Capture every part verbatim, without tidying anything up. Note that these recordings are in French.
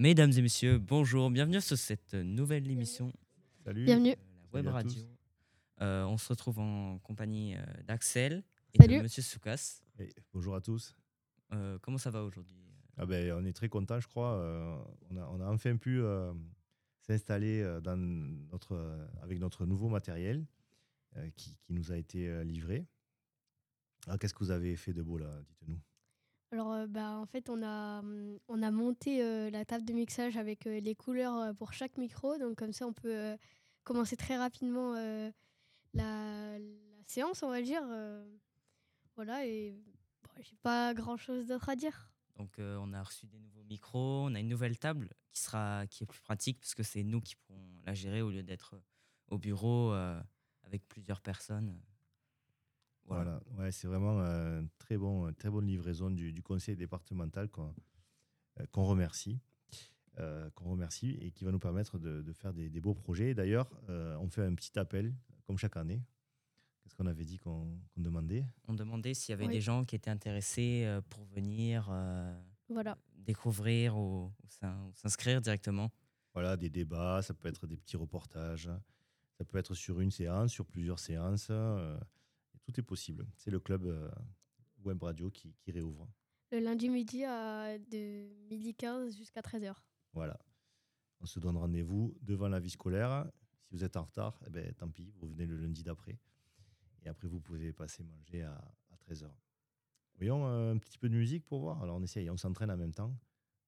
Mesdames et messieurs, bonjour, bienvenue sur cette nouvelle émission Salut, Bienvenue. de la web salut à radio. tous. Euh, on se retrouve en compagnie euh, d'Axel et de Salut. Monsieur Soukas. Et bonjour à tous. Euh, comment ça va aujourd'hui? Ah ben, on est très contents, je crois. Euh, on, a, on a enfin pu euh, s'installer euh, dans notre, euh, avec notre nouveau matériel euh, qui, qui nous a été euh, livré. Alors, qu'est-ce que vous avez fait de beau là? Dites-nous. Alors, euh, bah, en fait, on a, hum, on a monté euh, la table de mixage avec euh, les couleurs euh, pour chaque micro. Donc, comme ça, on peut euh, commencer très rapidement euh, la, la séance, on va dire. euh, voilà, et bon, j'ai pas grand-chose d'autre à dire. Donc euh, on a reçu des nouveaux micros, on a une nouvelle table qui sera qui est plus pratique parce que c'est nous qui pourrons la gérer au lieu d'être au bureau euh, avec plusieurs personnes. Voilà. Voilà, ouais, c'est vraiment euh, très bon, très bonne livraison du, du conseil départemental qu'on euh, qu'on remercie. Euh, qu'on remercie et qui va nous permettre de, de faire des, des beaux projets. D'ailleurs, euh, on fait un petit appel, comme chaque année. Qu'est-ce qu'on avait dit qu'on qu'on demandait? On demandait s'il y avait Oui. des gens qui étaient intéressés euh, pour venir euh, Voilà. découvrir ou, ou s'in- ou s'inscrire directement. Voilà, des débats, ça peut être des petits reportages, ça peut être sur une séance, sur plusieurs séances. euh, tout est possible. C'est le club euh, Web Radio qui, qui réouvre. Le lundi midi à de midi quinze jusqu'à treize heures. Voilà. On se donne rendez-vous devant la vie scolaire. Si vous êtes en retard, eh ben, tant pis, vous venez le lundi d'après. Et après, vous pouvez passer manger à, à treize heures. Voyons euh, un petit peu de musique pour voir. Alors, on essaye, on s'entraîne en même temps.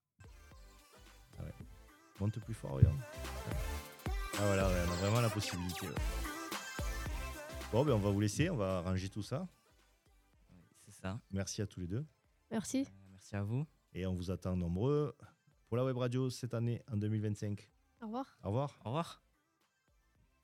Ah ouais. Monte plus fort, voyons. Ah voilà, ouais, on a vraiment la possibilité. Ouais. Bon, ben, on va vous laisser, on va ranger tout ça. Oui, c'est ça. Merci à tous les deux. Merci. Euh, merci à vous. Et on vous attend nombreux pour la web radio cette année en deux mille vingt-cinq. Au revoir. Au revoir. Au revoir.